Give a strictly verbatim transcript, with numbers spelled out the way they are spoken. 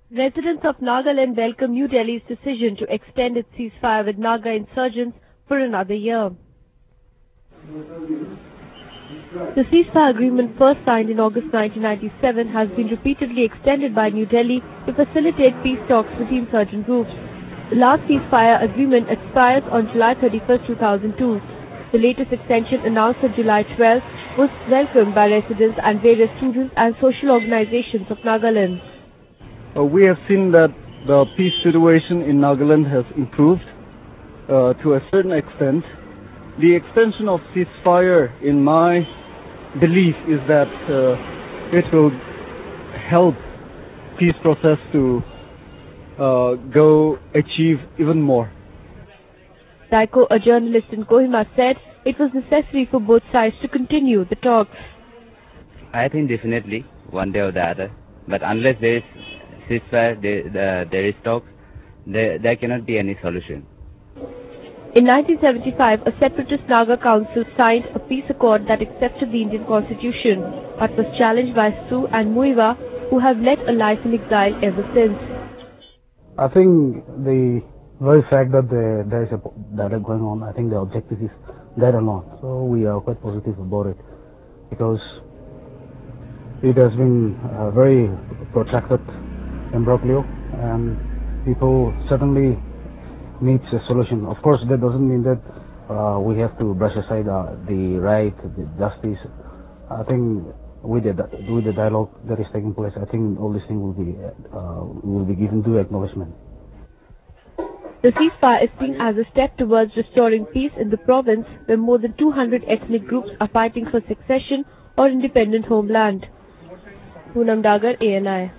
Residents of Nagaland welcome New Delhi's decision to extend its ceasefire with Naga insurgents for another year. The ceasefire agreement, first signed in August nineteen ninety-seven, has been repeatedly extended by New Delhi to facilitate peace talks with the insurgent groups. The last ceasefire agreement expires on July thirty-first, two thousand two. The latest extension, announced on July twelfth, was welcomed by residents and various students and social organizations of Nagaland. Uh, we have seen that the peace situation in Nagaland has improved uh, to a certain extent. The extension of ceasefire, in my belief, is that uh, it will help peace process to uh, go achieve even more. Daiko, a journalist in Kohima, said it was necessary for both sides to continue the talks. I think definitely one day or the other, but unless there is ceasefire, there, the, there is talks, there, there cannot be any solution. In nineteen seventy-five, a separatist Naga council signed a peace accord that accepted the Indian constitution, but was challenged by Su and Muiwa, who have led a life in exile ever since. I think the very fact that the, there is a dialogue going on, I think the objective is that alone. So we are quite positive about it, because it has been a very protracted imbroglio, and people certainly needs a solution. Of course, that doesn't mean that uh, we have to brush aside uh, the right, the justice. I think with the with the dialogue that is taking place, I think all these things will be uh, will be given due acknowledgement. The ceasefire is seen as a step towards restoring peace in the province, where more than two hundred ethnic groups are fighting for succession or independent homeland. Poonam Dagar, A N I.